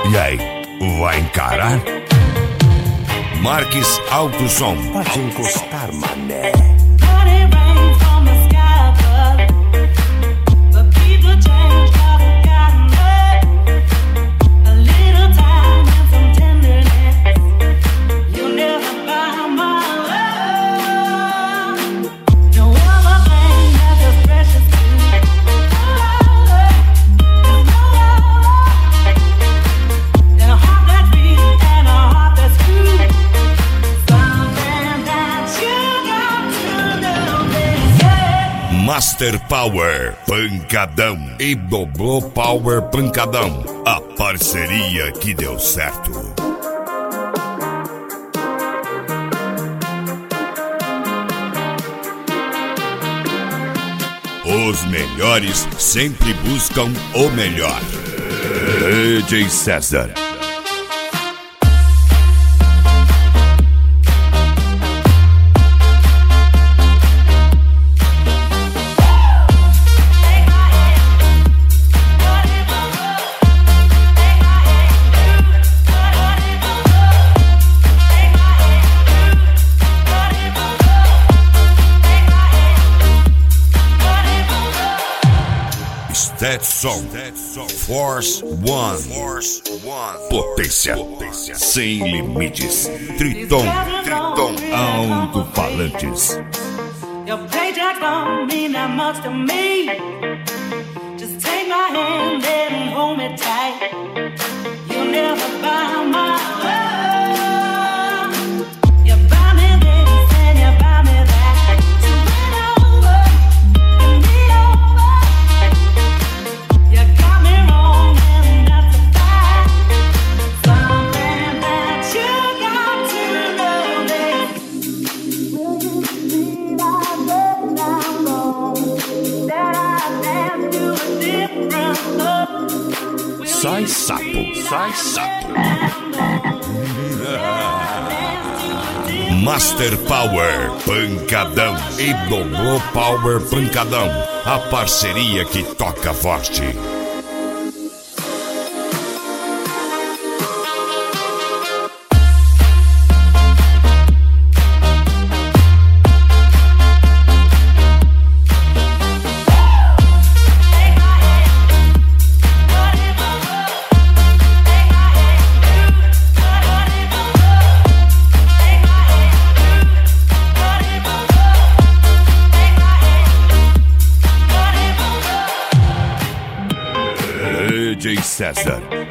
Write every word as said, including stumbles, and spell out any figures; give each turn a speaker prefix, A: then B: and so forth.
A: E aí, vai encarar? Marques Alto Som.
B: Pode encostar, mané.
A: Master Power Pancadão e Doblô Power Pancadão, a parceria que deu certo. Os melhores sempre buscam o melhor. D J César. Stetson, Force One, Force One, potência, potência sem limites. Triton, Triton, alto-falantes.
C: Your paycheck don't mean that much to me. Just take my hand and hold me tight. You'll never buy my love. You buy me this and you buy me that. So win over, win me over. You got me wrong and that's a fact. Something that you got to know this. Will you believe I let down wrong? That I danced to a different love.
A: Sai sapo, sai sapo. Master Power Pancadão e Doblô Power Pancadão, a parceria que toca forte. D J César.